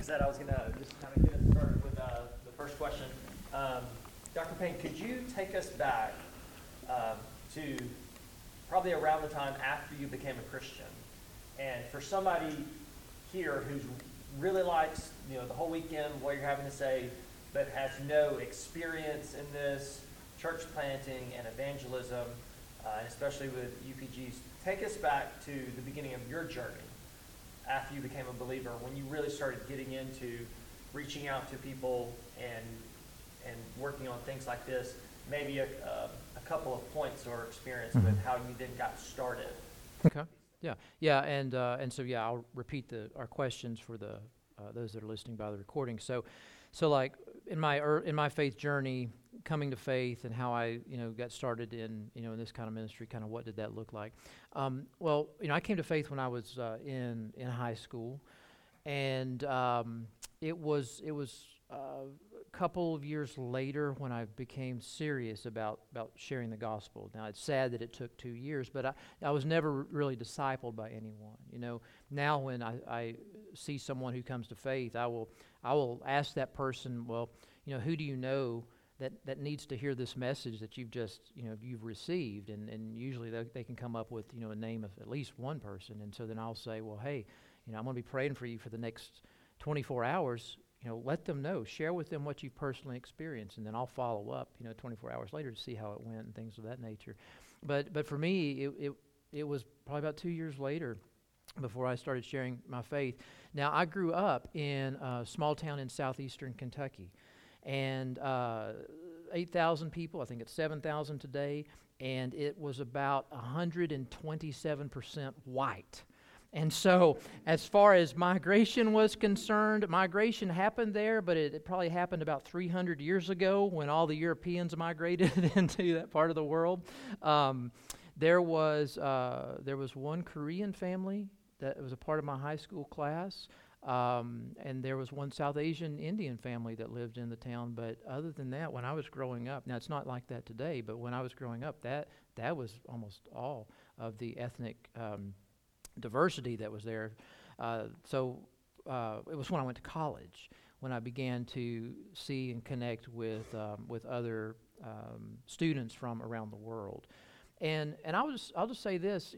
said, I was going to just kind of get us started with the first question. Dr. Payne, could you take us back to probably around the time after you became a Christian? And for somebody here who's really likes, the whole weekend, what you're having to say, but has no experience in this, church planting and evangelism, and especially with UPGs, take us back to the beginning of your journey after you became a believer, when you really started getting into reaching out to people and working on things like this, maybe a couple of points or experience with how you then got started. Okay. Yeah, and so I'll repeat our questions for the those that are listening by the recording. So like in my faith journey, coming to faith, and how I got started in in this kind of ministry, kind of what did that look like? Well, I came to faith when I was in high school, and it was a couple of years later when I became serious about sharing the gospel. Now, it's sad that it took 2 years, but I was never really discipled by anyone. Now when I see someone who comes to faith, I will ask that person, well, who do you know that needs to hear this message that you've just you've received, and usually they can come up with a name of at least one person. And so then I'll say, well, hey, I'm going to be praying for you for the next 24 hours. Let them know, share with them what you've personally experienced, and then I'll follow up 24 hours later to see how it went and things of that nature. But for me, it was probably about 2 years later before I started sharing my faith. Now, I grew up in a small town in southeastern Kentucky, and 8,000 people, I think it's 7,000 today, and it was about 127% white. And so as far as migration was concerned, migration happened there, but it probably happened about 300 years ago when all the Europeans migrated into that part of the world. There was one Korean family that was a part of my high school class, and there was one South Asian Indian family that lived in the town. But other than that, when I was growing up, now it's not like that today, but when I was growing up, that was almost all of the ethnic diversity that was there. So it was when I went to college when I began to see and connect with other students from around the world. And I'll just say this,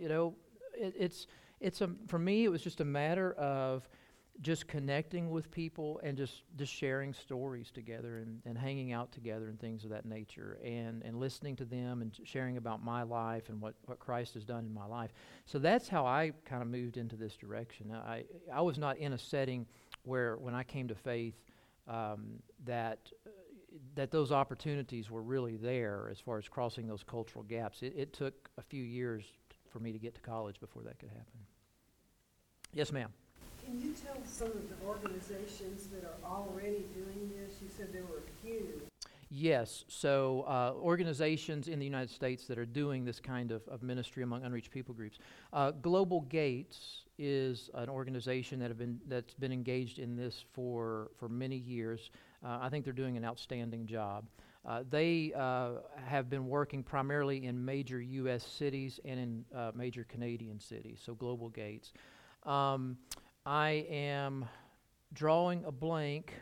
for me, it was just a matter of just connecting with people and just sharing stories together and hanging out together and things of that nature, and listening to them and sharing about my life and what Christ has done in my life. So that's how I kind of moved into this direction. I was not in a setting where when I came to faith that those opportunities were really there as far as crossing those cultural gaps. It took a few years for me to get to college before that could happen. Yes, ma'am. Can you tell some of the organizations that are already doing this? You said there were a few. Yes, so organizations in the United States that are doing this kind of ministry among unreached people groups. Global Gates is an organization that's been engaged in this for many years. I think they're doing an outstanding job. They have been working primarily in major U.S. cities and in major Canadian cities, so Global Gates. I am drawing a blank.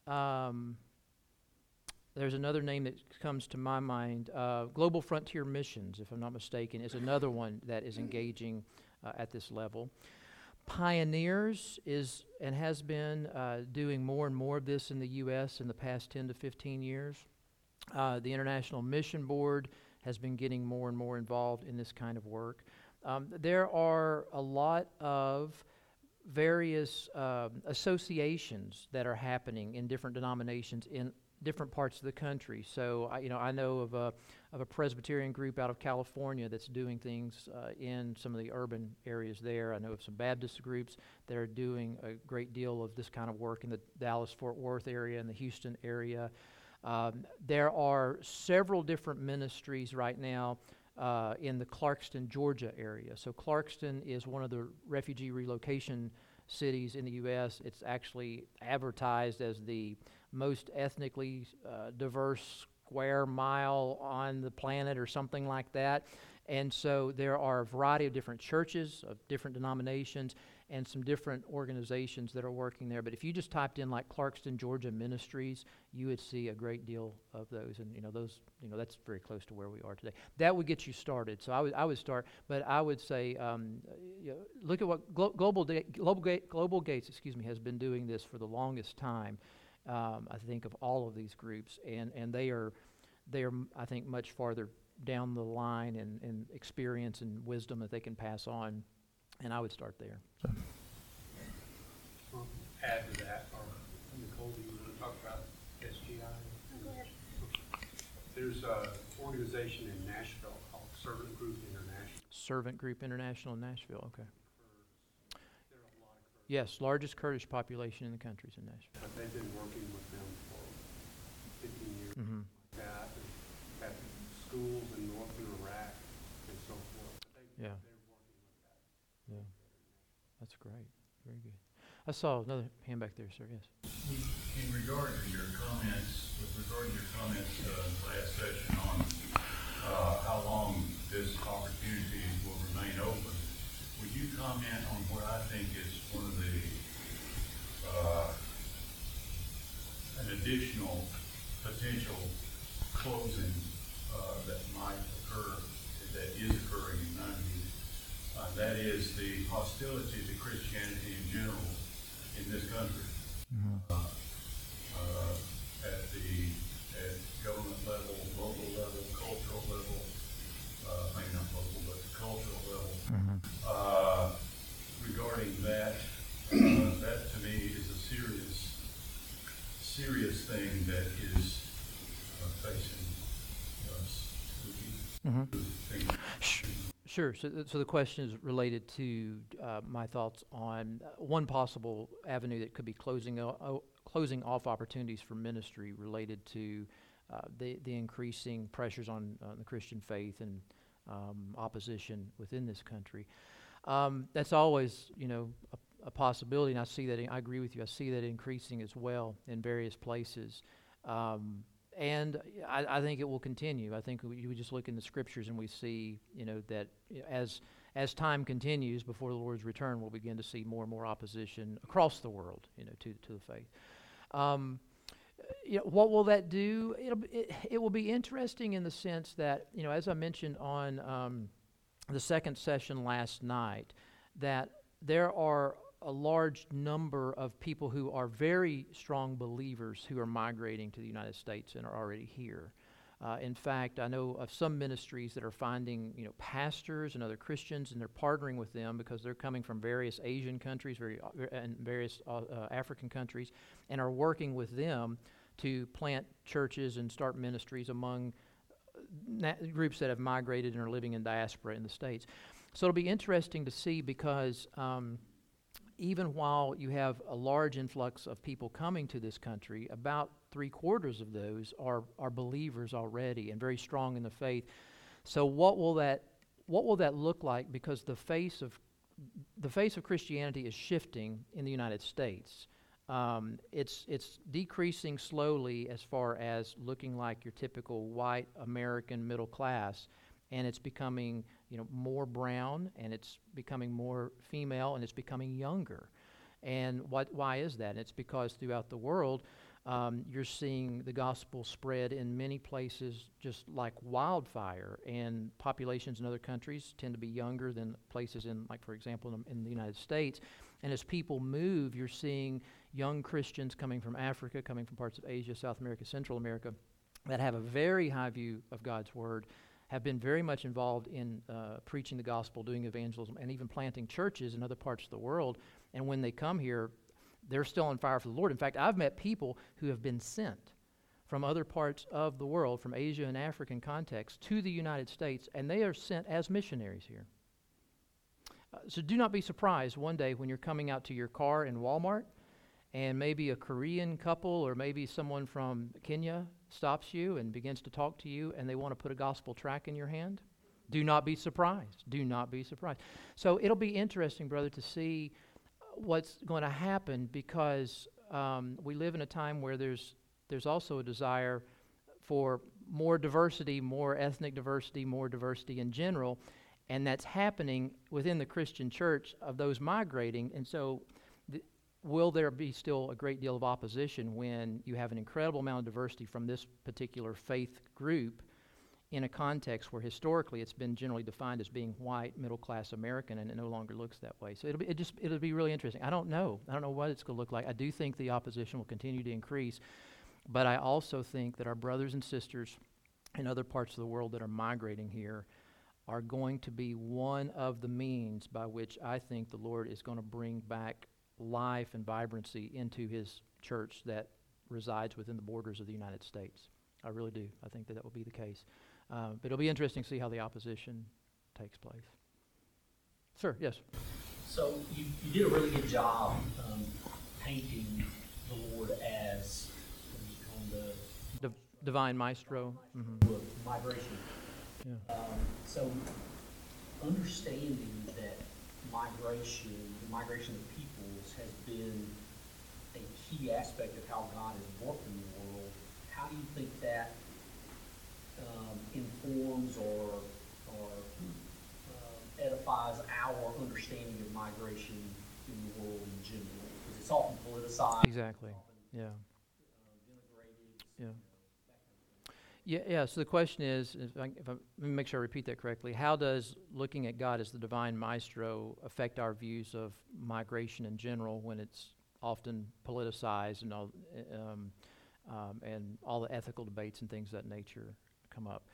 There's another name that comes to my mind. Global Frontier Missions, if I'm not mistaken, is another one that is engaging at this level. Pioneers is and has been doing more and more of this in the U.S. in the past 10 to 15 years. The International Mission Board has been getting more and more involved in this kind of work. There are a lot of various associations that are happening in different denominations in different parts of the country. So I know of a Presbyterian group out of California that's doing things in some of the urban areas there. I know of some Baptist groups that are doing a great deal of this kind of work in the Dallas-Fort Worth area and the Houston area. There are several different ministries right now in the Clarkston, Georgia area. So Clarkston is one of the refugee relocation cities in the U.S. It's actually advertised as the most ethnically diverse square mile on the planet or something like that. And so there are a variety of different churches of different denominations, and some different organizations that are working there. But if you just typed in like Clarkston, Georgia Ministries, you would see a great deal of those. And that's very close to where we are today. That would get you started. So I would start, but I would say, look at what Global Gates, has been doing this for the longest time. I think of all of these groups, and they are, I think, much farther down the line in experience and wisdom that they can pass on, and I would start there. So. Add to that, or Nicole, do you want to talk about SGI? Go ahead. There's an organization in Nashville called Servant Group International. Servant Group International in Nashville, okay. There are a lot of Kurds. Yes, largest Kurdish population in the country is in Nashville. But they've been working with them for 15 years. Mm-hmm. That, and have schools in northern Iraq and so forth. But Yeah. They're working with that. Yeah, that's great. Very good. I saw another hand back there, sir. Yes. In regard to your comments, last session on how long this opportunity will remain open, would you comment on what I think is one of the an additional potential closing that might occur, that is occurring in none of you? That is the hostility to Christianity in general in this country. Mm-hmm. At government level, local level, cultural level, maybe not local, but cultural level. Mm-hmm. Regarding that, that to me is a serious thing that is facing us. Mm-hmm. Sure. So the question is related to my thoughts on one possible avenue that could be closing off opportunities for ministry related to the increasing pressures on the Christian faith and opposition within this country. That's always, a possibility, and I agree with you. I see that increasing as well in various places. And I think it will continue. I think you would just look in the scriptures and we see, that as time continues before the Lord's return, we'll begin to see more and more opposition across the world, to the faith. What will that do? It will be interesting in the sense that, as I mentioned on the second session last night, that there are a large number of people who are very strong believers who are migrating to the United States and are already here. In fact, I know of some ministries that are finding, pastors and other Christians, and they're partnering with them because they're coming from various Asian countries and various African countries, and are working with them to plant churches and start ministries among groups that have migrated and are living in diaspora in the States. So it'll be interesting to see because even while you have a large influx of people coming to this country, about 3/4 of those are believers already and very strong in the faith. So what will that look like? Because the face of Christianity is shifting in the United States. It's decreasing slowly as far as looking like your typical white American middle class, and it's becoming more brown, and it's becoming more female, and it's becoming younger. And why is that? It's because throughout the world, you're seeing the gospel spread in many places just like wildfire, and populations in other countries tend to be younger than places in, like, for example, in the United States. And as people move, you're seeing young Christians coming from Africa, coming from parts of Asia, South America, Central America, that have a very high view of God's Word, have been very much involved in preaching the gospel, doing evangelism, and even planting churches in other parts of the world. And when they come here, they're still on fire for the Lord. In fact, I've met people who have been sent from other parts of the world, from Asia and African context, to the United States, and they are sent as missionaries here. So do not be surprised one day when you're coming out to your car in Walmart, and maybe a Korean couple or maybe someone from Kenya stops you and begins to talk to you, and they want to put a gospel tract in your hand. Do not be surprised. Do not be surprised. So it'll be interesting, brother, to see what's going to happen, because we live in a time where there's also a desire for more diversity, more ethnic diversity, more diversity in general. And that's happening within the Christian church of those migrating. And so will there be still a great deal of opposition when you have an incredible amount of diversity from this particular faith group in a context where historically it's been generally defined as being white, middle-class American, and it no longer looks that way? So it'll be really interesting. I don't know what it's going to look like. I do think the opposition will continue to increase, but I also think that our brothers and sisters in other parts of the world that are migrating here are going to be one of the means by which I think the Lord is going to bring back life and vibrancy into His church that resides within the borders of the United States. I really do. I think that will be the case. But it'll be interesting to see how the opposition takes place. Sir, yes. So you did a really good job painting the Lord as on the Divine Maestro. migration. Yeah. So understanding that the migration of peoples has been a key aspect of how God has worked in the world, how do you think that informs or edifies our understanding of migration in the world in general? Because it's often politicized. Exactly. It's often, Yeah. denigrated. Yeah. Yeah. So the question is, let me make sure I repeat that correctly. How does looking at God as the divine maestro affect our views of migration in general when it's often politicized and all the ethical debates and things of that nature come up?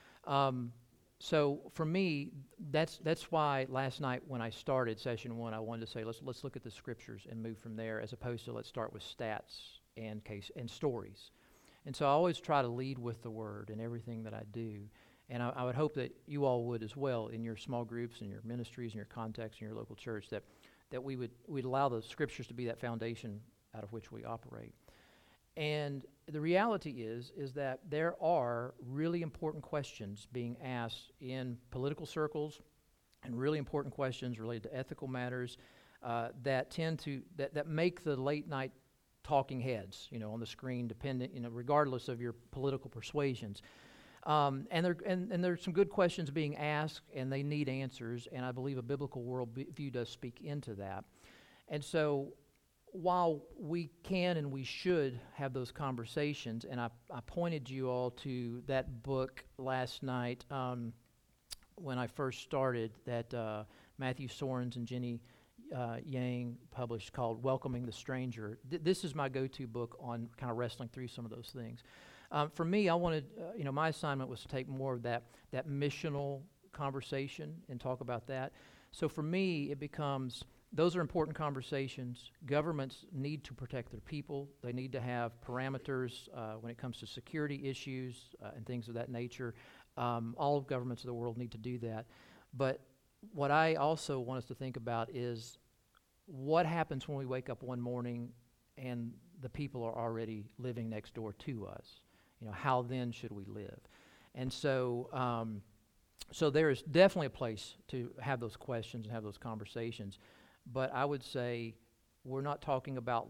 So for me, that's why last night when I started session 1, I wanted to say let's look at the scriptures and move from there, as opposed to let's start with stats and stories. And so I always try to lead with the Word in everything that I do. And I would hope that you all would as well in your small groups and your ministries and your contexts and your local church, that we'd allow the Scriptures to be that foundation out of which we operate. And the reality is that there are really important questions being asked in political circles, and really important questions related to ethical matters that tend to that make the late night talking heads, on the screen, dependent, regardless of your political persuasions. And there's some good questions being asked, and they need answers. And I believe a biblical worldview does speak into that. And so, while we can and we should have those conversations, and I pointed you all to that book last night when I first started, that Matthew Sorens and Jenny Yang published, called Welcoming the Stranger. This is my go-to book on kind of wrestling through some of those things. For me, I wanted, my assignment was to take more of that missional conversation and talk about that. So for me, it becomes, those are important conversations. Governments need to protect their people. They need to have parameters when it comes to security issues and things of that nature. All of governments of the world need to do that. But what I also want us to think about is what happens when we wake up one morning and the people are already living next door to us. How then should we live? And so, so there is definitely a place to have those questions and have those conversations. But I would say we're not talking about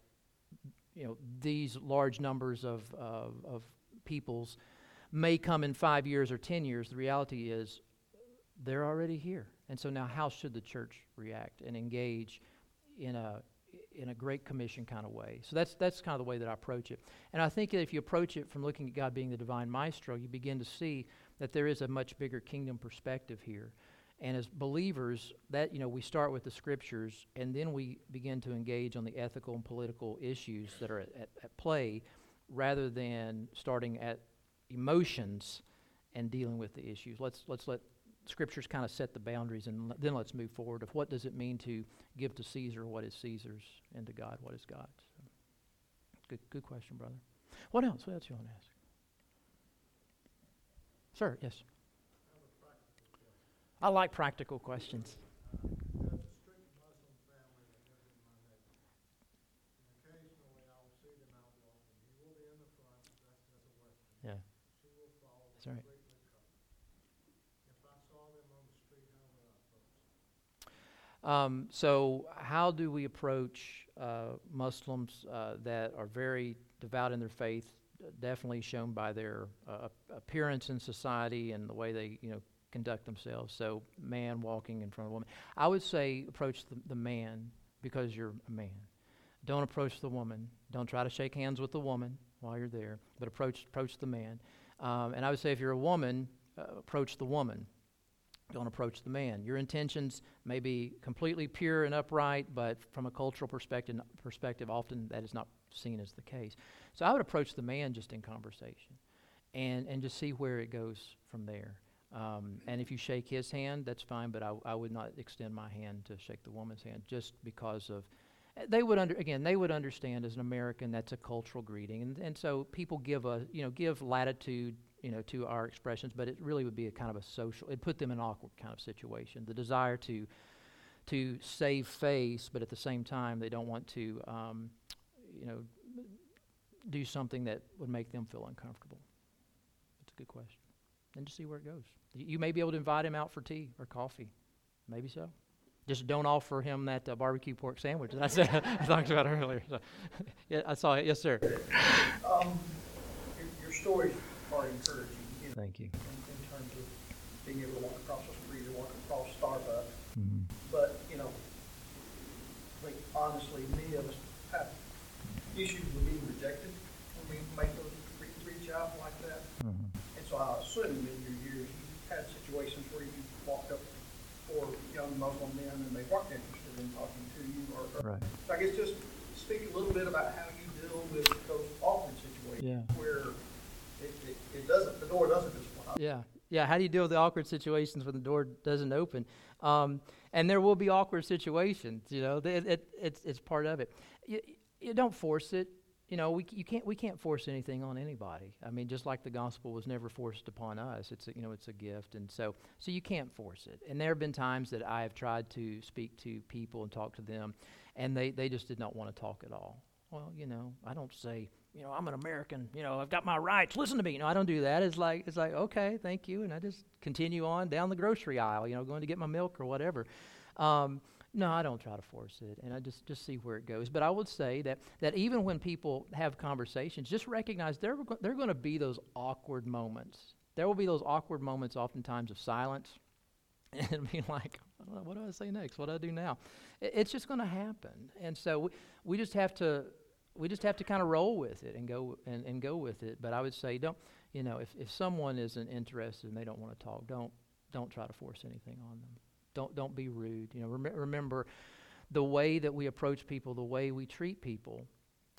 these large numbers of peoples may come in 5 years or 10 years. The reality is they're already here. And so now how should the church react and engage in a Great Commission kind of way? So that's kind of the way that I approach it. And I think that if you approach it from looking at God being the divine maestro, you begin to see that there is a much bigger kingdom perspective here. And as believers, that we start with the Scriptures, and then we begin to engage on the ethical and political issues that are at play, rather than starting at emotions and dealing with the issues. Let's let Scriptures kind of set the boundaries, and then let's move forward of what does it mean to give to Caesar what is Caesar's, and to God what is God's. So, good question, brother. What else you want to ask? Sir, yes. I like practical questions. Yeah. That's right. So how do we approach Muslims that are very devout in their faith, definitely shown by their appearance in society and the way they, conduct themselves. So man walking in front of a woman. I would say approach the man because you're a man. Don't approach the woman. Don't try to shake hands with the woman while you're there, but approach the man. And I would say if you're a woman, approach the woman. Don't approach the man. Your intentions may be completely pure and upright, but from a cultural perspective, often that is not seen as the case. So I would approach the man just in conversation and just see where it goes from there. And if you shake his hand, that's fine, but I would not extend my hand to shake the woman's hand just because of, they would understand as an American that's a cultural greeting. And so people give latitude, to our expressions, but it really would be a kind of a social, it'd put them in an awkward kind of situation. The desire to save face, but at the same time, they don't want to, do something that would make them feel uncomfortable. That's a good question. And just see where it goes. You may be able to invite him out for tea or coffee. Maybe so. Just don't offer him that barbecue pork sandwich that I said I talked about earlier. So, yeah, I saw it. Yes, sir. Your stories are encouraging, Thank you. in terms of being able to walk across the street or walk across Starbucks. Mm-hmm. But, like, honestly, many of us have issues with being rejected when we make those reach out like that. Mm-hmm. And so I assume in your years, you've had situations where you walked up for young Muslim men and they weren't interested in talking to you. Right. So I guess just speak a little bit about how you deal with those awkward situations where the door doesn't just fly. Yeah. How do you deal with the awkward situations when the door doesn't open? And there will be awkward situations. It's part of it. You don't force it. We can't force anything on anybody. I mean, just like the gospel was never forced upon us. It's a gift, and so you can't force it. And there have been times that I have tried to speak to people and talk to them, and they just did not want to talk at all. Well, I don't say, I'm an American, I've got my rights, listen to me. I don't do that. It's like, okay, thank you. And I just continue on down the grocery aisle, going to get my milk or whatever. No, I don't try to force it, and I just see where it goes. But I would say that even when people have conversations, just recognize there are going to be those awkward moments. There will be those awkward moments oftentimes of silence, and it'll be like, what do I say next? What do I do now? It's just going to happen, and so we just have to kind of roll with it and go with it. But I would say if someone isn't interested and they don't want to talk, don't try to force anything on them. Don't be rude. Remember, the way that we approach people, the way we treat people,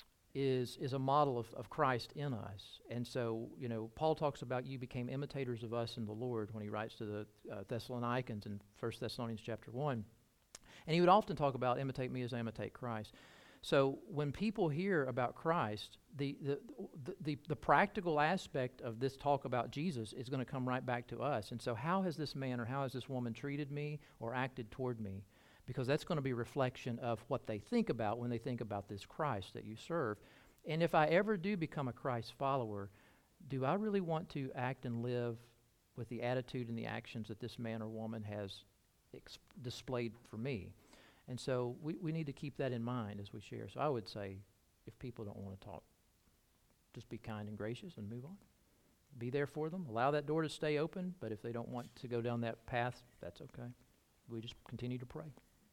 is a model of Christ in us. And so, Paul talks about you became imitators of us in the Lord when he writes to the Thessalonians in 1 Thessalonians chapter 1. And he would often talk about imitate me as I imitate Christ. So when people hear about Christ, the practical aspect of this talk about Jesus is going to come right back to us. And so how has this man or how has this woman treated me or acted toward me? Because that's going to be a reflection of what they think about when they think about this Christ that you serve. And if I ever do become a Christ follower, do I really want to act and live with the attitude and the actions that this man or woman has displayed for me? And so we need to keep that in mind as we share. So I would say if people don't want to talk, just be kind and gracious and move on. Be there for them. Allow that door to stay open, but if they don't want to go down that path, that's okay. We just continue to pray.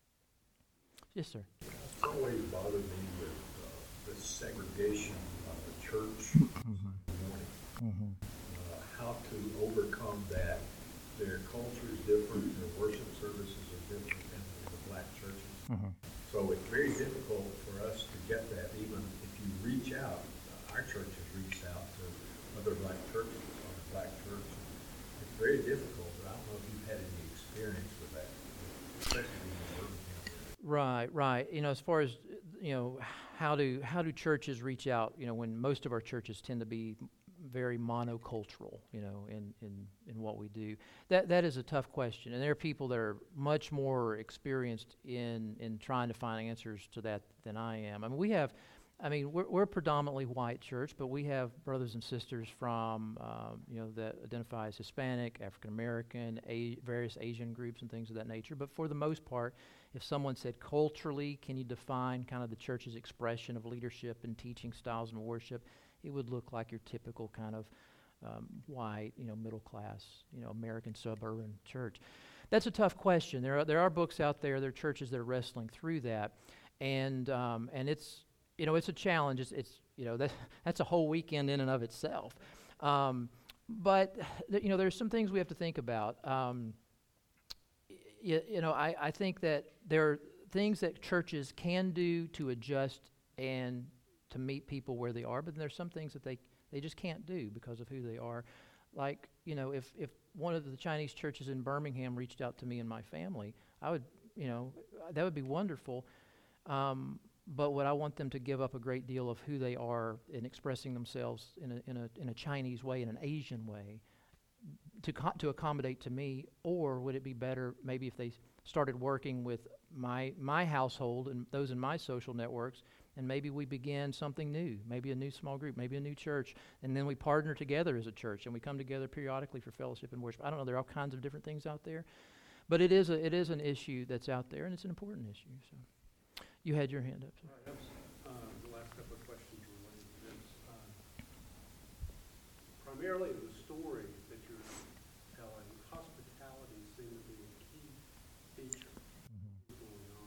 Yes, sir. It's always bothered me with the segregation of the church in the morning. How to overcome that. Their culture is different, their worship services are different than the black churches. So it's very difficult for us to get that, even if you reach out. Our church has reached out to other black churches or the black church. It's very difficult, but I don't know if you've had any experience with that, especially in the urban county. Right. As far as, how do churches reach out, when most of our churches tend to be very monocultural, in what we do. That is a tough question, and there are people that are much more experienced in trying to find answers to that than I am. We're a predominantly white church, but we have brothers and sisters from that identify as Hispanic, African American, various Asian groups and things of that nature. But for the most part, if someone said culturally, can you define kind of the church's expression of leadership and teaching styles and worship? It would look like your typical kind of white, middle class, American suburban church? That's a tough question. There are books out there. There are churches that are wrestling through that, and it's it's a challenge. That's a whole weekend in and of itself. But there's some things we have to think about. I think that there are things that churches can do to adjust and to meet people where they are, but then there's some things that they just can't do because of who they are. Like, if one of the Chinese churches in Birmingham reached out to me and my family, I would, that would be wonderful. But would I want them to give up a great deal of who they are in expressing themselves in a Chinese way, in an Asian way, to accommodate to me? Or would it be better maybe if they started working with my household and those in my social networks, and maybe we began something new, maybe a new small group, maybe a new church, and then we partner together as a church and we come together periodically for fellowship and worship. I don't know, there are all kinds of different things out there, but it is an issue that's out there, and it's an important issue. So, you had your hand up. So. All right, the last couple of questions related to this. Primarily the stories that you're telling, hospitality seems to be a key feature going on.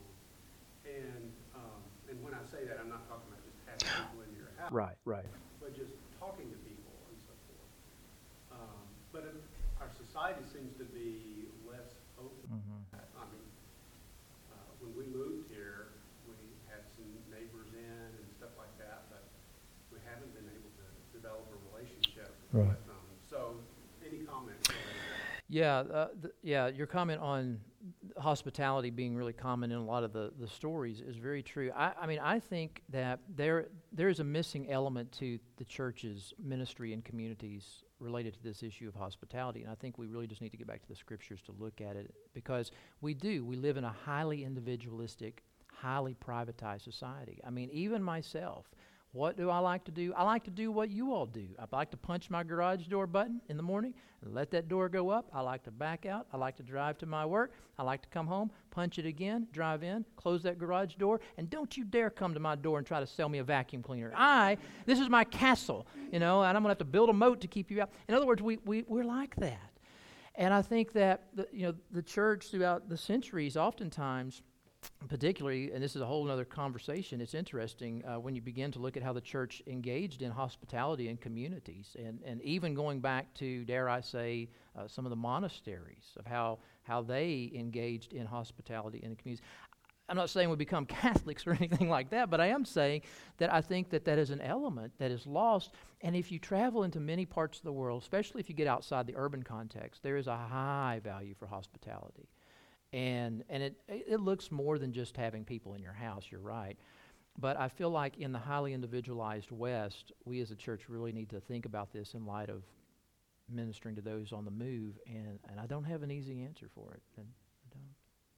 And when I say that, I'm not talking about just having people in your house. Right. But just talking to people and so forth. But our society seems to be less open. I mean, when we moved here, we had some neighbors in and stuff like that, but we haven't been able to develop a relationship. Right. With them. So, any comments? Yeah, your comment on hospitality being really common in a lot of the stories is very true. I think that there is a missing element to the church's ministry and communities related to this issue of hospitality, and I think we really just need to get back to the scriptures to look at it, because we live in a highly individualistic, highly privatized society. I mean, even myself, what do I like to do? I like to do what you all do. I like to punch my garage door button in the morning and let that door go up. I like to back out. I like to drive to my work. I like to come home, punch it again, drive in, close that garage door, and don't you dare come to my door and try to sell me a vacuum cleaner. This is my castle, and I'm going to have to build a moat to keep you out. In other words, we're like that. And I think that the church throughout the centuries oftentimes, particularly, and this is a whole other conversation, it's interesting when you begin to look at how the church engaged in hospitality in communities, and even going back to, dare I say, some of the monasteries, of how they engaged in hospitality in the communities. I'm not saying we become Catholics or anything like that, but I am saying that I think that is an element that is lost. And if you travel into many parts of the world, especially if you get outside the urban context, there is a high value for hospitality. And it looks more than just having people in your house, you're right. But I feel like in the highly individualized West, we as a church really need to think about this in light of ministering to those on the move, and I don't have an easy answer for it. And I don't.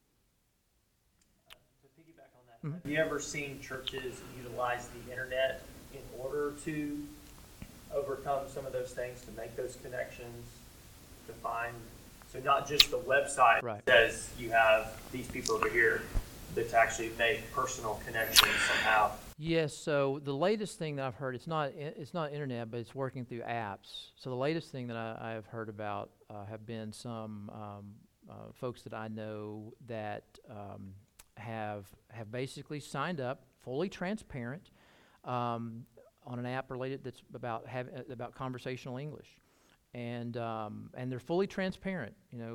To piggyback on that, Mhm. have you ever seen churches utilize the internet in order to overcome some of those things, to make those connections, to find, so not just the website Right. says you have these people over here, but to actually make personal connections somehow? Yes, so the latest thing that I've heard, it's not internet, but it's working through apps. So the latest thing that I have heard about have been some folks that I know that have basically signed up, fully transparent, on an app related that's about conversational English, and they're fully transparent.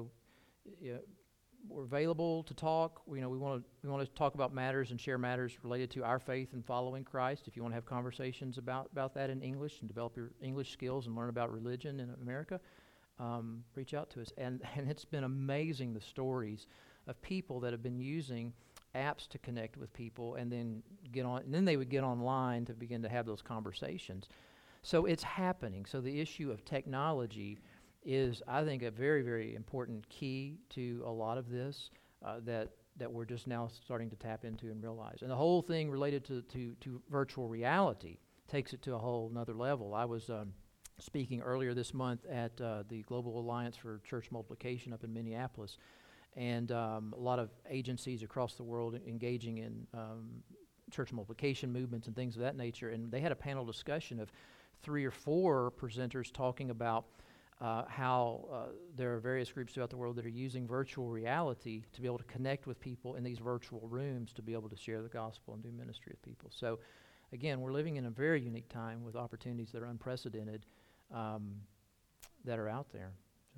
We're available to talk. We want to talk about matters and share matters related to our faith and following Christ. If you want to have conversations about that in English and develop your English skills and learn about religion in America, reach out to us. And it's been amazing, the stories of people that have been using apps to connect with people, and then they would get online to begin to have those conversations. So it's happening. So the issue of technology is, I think, a very, very important key to a lot of this that we're just now starting to tap into and realize. And the whole thing related to virtual reality takes it to a whole nother level. I was speaking earlier this month at the Global Alliance for Church Multiplication up in Minneapolis, and a lot of agencies across the world engaging in church multiplication movements and things of that nature. And they had a panel discussion of 3 or 4 presenters talking about how there are various groups throughout the world that are using virtual reality to be able to connect with people in these virtual rooms to be able to share the gospel and do ministry with people. So, again, we're living in a very unique time with opportunities that are unprecedented that are out there. So.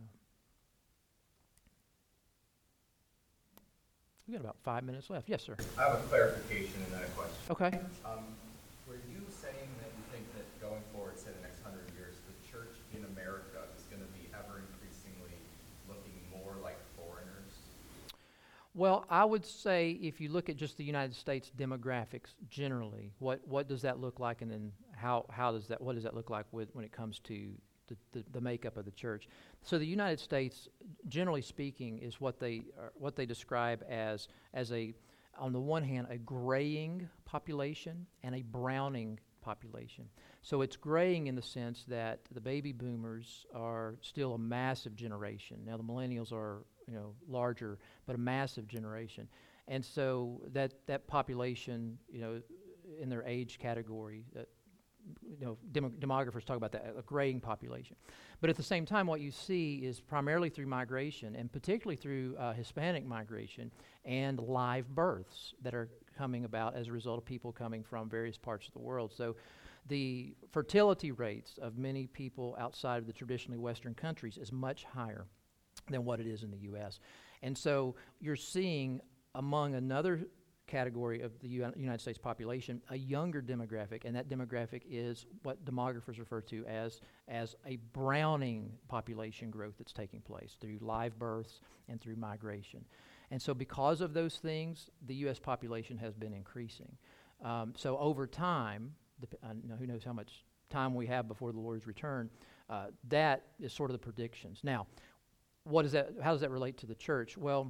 We got about 5 minutes left. Yes, sir. I have a clarification and then a question. Okay. Were you saying that you think that going forward, say the next 100 years, the church in America is going to be ever increasingly looking more like foreigners? Well, I would say if you look at just the United States demographics generally, what does that look like, and then what does that look like when it comes to the makeup of the church? So the United States, generally speaking, is what they describe as a, on the one hand, a graying population and a browning population. So it's graying in the sense that the baby boomers are still a massive generation. Now the millennials are, larger, but a massive generation. And so that population, in their age category, demographers talk about that, a graying population. But at the same time, what you see is primarily through migration, and particularly through Hispanic migration and live births that are coming about as a result of people coming from various parts of the world. So the fertility rates of many people outside of the traditionally Western countries is much higher than what it is in the U.S. And so you're seeing, among another category of the United States population, a younger demographic, and that demographic is what demographers refer to as a browning population growth that's taking place through live births and through migration. And so because of those things, the U.S. population has been increasing. So over time, who knows how much time we have before the Lord's return, that is sort of the predictions. Now, how does that relate to the church? Well,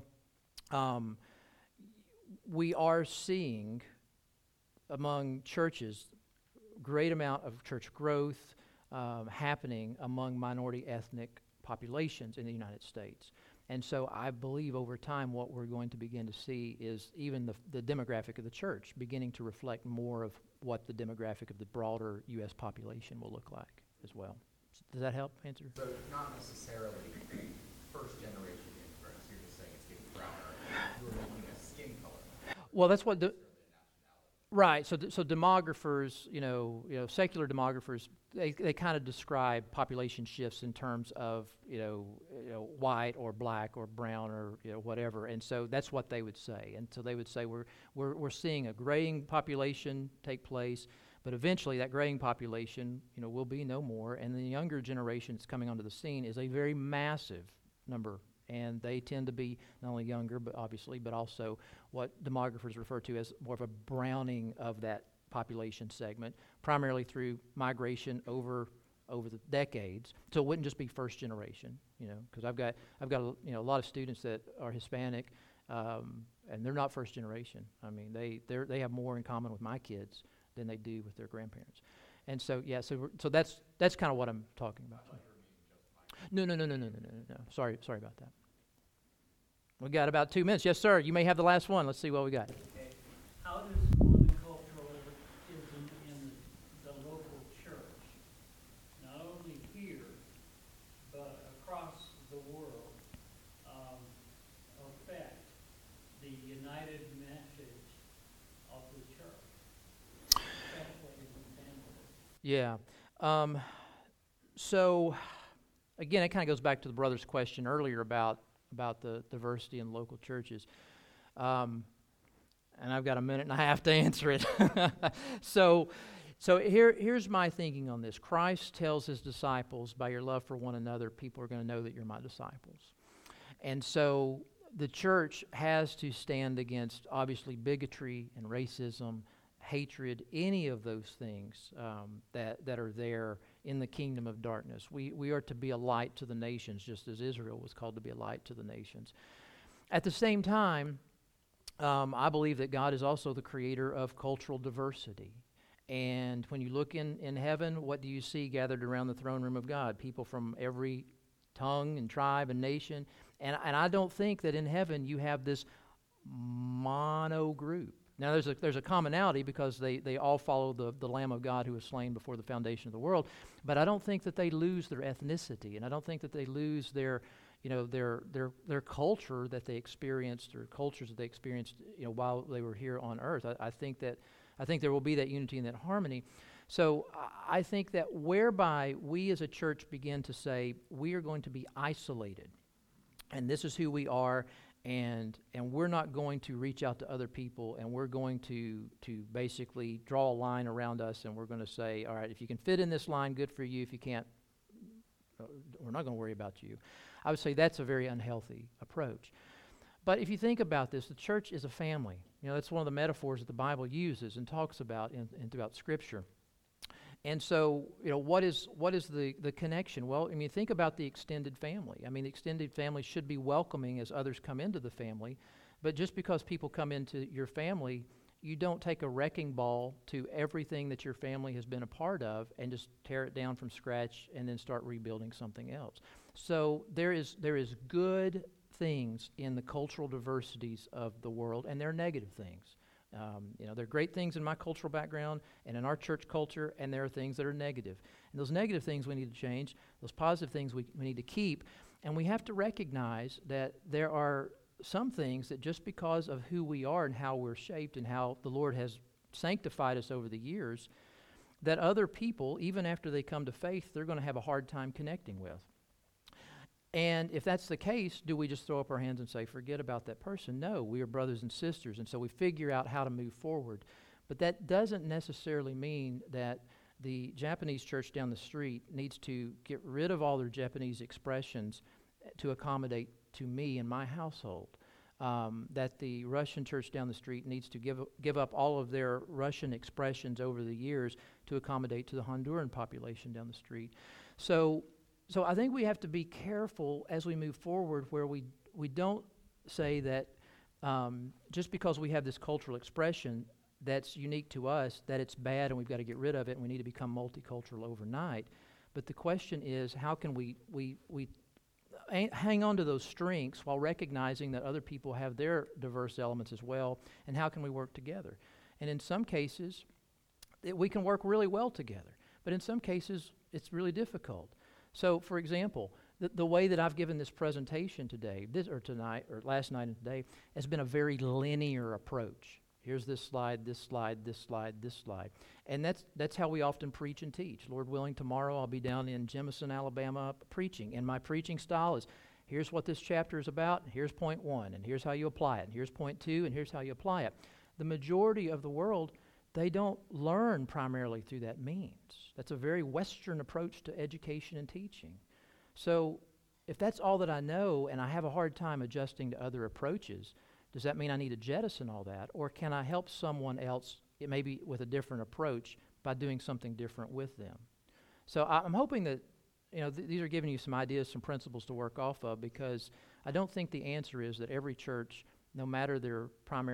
we are seeing among churches great amount of church growth happening among minority ethnic populations in the United States. And so I believe over time what we're going to begin to see is even the demographic of the church beginning to reflect more of what the demographic of the broader U.S. population will look like as well. Does that help answer? So not necessarily first generation immigrants, you're just saying it's getting browner. You're making a skin color. Well, that's what right. So demographers, secular demographers, they kind of describe population shifts in terms of white or black or brown or whatever, and so that's what they would say. And so they would say we're seeing a graying population take place, but eventually that graying population will be no more, and the younger generation that's coming onto the scene is a very massive number. And they tend to be not only younger, but also what demographers refer to as more of a browning of that population segment, primarily through migration over the decades. So it wouldn't just be first generation, because I've got a lot of students that are Hispanic, and they're not first generation. I mean, they have more in common with my kids than they do with their grandparents. And so so that's kind of what I'm talking about. No. Sorry about that. We got about 2 minutes. Yes, sir. You may have the last one. Let's see what we got. Okay. How does multiculturalism in the local church, not only here, but across the world, affect the united message of the church? That's what you intend with it. Yeah. So, again, it kind of goes back to the brother's question earlier about the diversity in local churches. And I've got a minute and a half to answer it. So here's my thinking on this. Christ tells his disciples, by your love for one another, people are going to know that you're my disciples. And so the church has to stand against, obviously, bigotry and racism, hatred, any of those things that are there in the kingdom of darkness. We are to be a light to the nations, just as Israel was called to be a light to the nations. At the same time, I believe that God is also the creator of cultural diversity. And when you look in heaven, what do you see gathered around the throne room of God? People from every tongue and tribe and nation. And I don't think that in heaven you have this mono group. Now, there's a commonality because they all follow the Lamb of God who was slain before the foundation of the world, but I don't think that they lose their ethnicity, and I don't think that they lose their culture that they experienced, or cultures that they experienced, while they were here on earth. I think there will be that unity and that harmony. So I think that whereby we as a church begin to say we are going to be isolated, and this is who we are, and we're not going to reach out to other people, and we're going to basically draw a line around us, and we're going to say, all right, if you can fit in this line, good for you. If you can't, we're not going to worry about you. I would say that's a very unhealthy approach. But if you think about this, the church is a family. That's one of the metaphors that the Bible uses and talks about throughout Scripture. And so, what is the connection? Well, think about the extended family. The extended family should be welcoming as others come into the family, but just because people come into your family, you don't take a wrecking ball to everything that your family has been a part of and just tear it down from scratch and then start rebuilding something else. So there is good things in the cultural diversities of the world, and there are negative things. There are great things in my cultural background and in our church culture, and there are things that are negative. And those negative things we need to change. Those positive things we need to keep. And we have to recognize that there are some things that just because of who we are and how we're shaped and how the Lord has sanctified us over the years, that other people, even after they come to faith, they're going to have a hard time connecting with. And if that's the case, do we just throw up our hands and say, forget about that person? No, we are brothers and sisters, and so we figure out how to move forward. But that doesn't necessarily mean that the Japanese church down the street needs to get rid of all their Japanese expressions to accommodate to me and my household. That the Russian church down the street needs to give up all of their Russian expressions over the years to accommodate to the Honduran population down the street. So I think we have to be careful as we move forward where we don't say that just because we have this cultural expression that's unique to us, that it's bad and we've got to get rid of it and we need to become multicultural overnight. But the question is, how can we hang on to those strengths while recognizing that other people have their diverse elements as well, and how can we work together? And in some cases, we can work really well together, but in some cases, it's really difficult. So, for example, the way that I've given this presentation today, last night and today, has been a very linear approach. Here's this slide, this slide, this slide, this slide. And that's how we often preach and teach. Lord willing, tomorrow I'll be down in Jemison, Alabama, preaching. And my preaching style is, here's what this chapter is about, and here's point 1, and here's how you apply it, and here's point 2, and here's how you apply it. The majority of the world, they don't learn primarily through that means. That's a very Western approach to education and teaching. So if that's all that I know and I have a hard time adjusting to other approaches, does that mean I need to jettison all that? Or can I help someone else, maybe with a different approach, by doing something different with them? So I'm hoping that these are giving you some ideas, some principles to work off of, because I don't think the answer is that every church, no matter their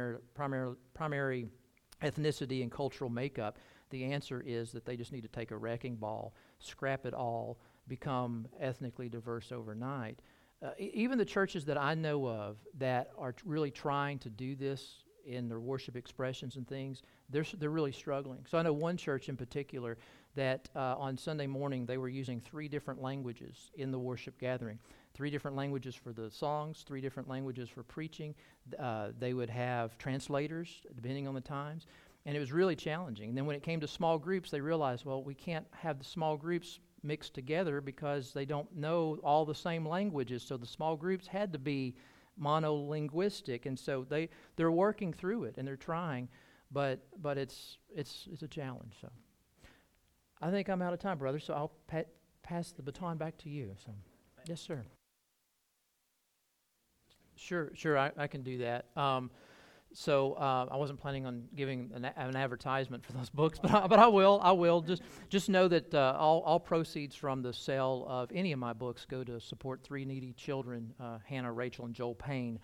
primary ethnicity and cultural makeup, the answer is that they just need to take a wrecking ball, scrap it all, become ethnically diverse overnight. Even the churches that I know of that are really trying to do this in their worship expressions and things, they're really struggling. So I know one church in particular that on Sunday morning they were using 3 different languages in the worship gathering. 3 different languages for the songs, 3 different languages for preaching. They would have translators depending on the times, and it was really challenging. And then when it came to small groups, they realized, well, we can't have the small groups mixed together because they don't know all the same languages, so the small groups had to be monolinguistic, and so they're working through it and they're trying, but it's a challenge. So I think I'm out of time, brother, so I'll pass the baton back to you. So yes, sir. Sure, I can do that. So I wasn't planning on giving an advertisement for those books, but I will. Just know that all proceeds from the sale of any of my books go to support 3 needy children, Hannah, Rachel, and Joel Payne.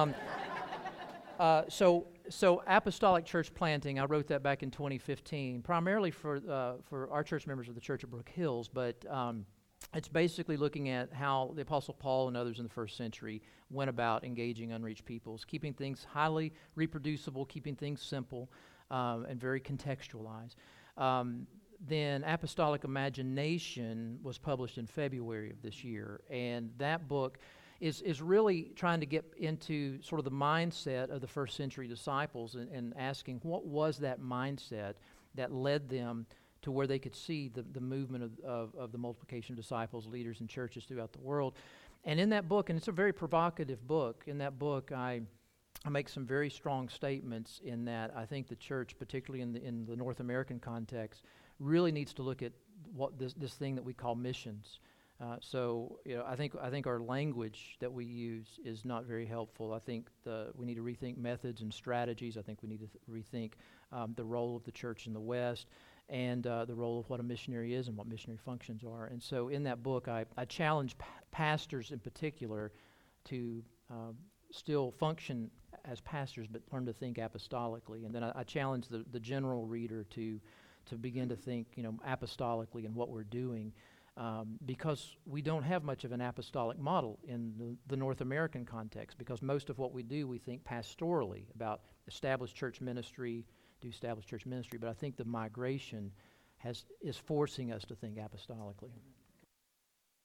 So Apostolic Church Planting, I wrote that back in 2015, primarily for our church members of the Church of Brook Hills, but it's basically looking at how the Apostle Paul and others in the first century went about engaging unreached peoples, keeping things highly reproducible, keeping things simple, and very contextualized. Then Apostolic Imagination was published in February of this year, and that book is really trying to get into sort of the mindset of the first century disciples and asking what was that mindset that led them to where they could see the movement of the multiplication of disciples, leaders, and churches throughout the world. And in that book, and it's a very provocative book, in that book I make some very strong statements in that I think the church, particularly in the North American context, really needs to look at what this thing that we call missions. So I think our language that we use is not very helpful. I think we need to rethink methods and strategies. I think we need to rethink the role of the church in the West and the role of what a missionary is and what missionary functions are. And so in that book, I challenge pastors in particular to still function as pastors, but learn to think apostolically. And then I challenge the general reader to begin to think, apostolically in what we're doing. Because we don't have much of an apostolic model in the North American context, because most of what we do, we think pastorally about established church ministry, but I think the migration is forcing us to think apostolically.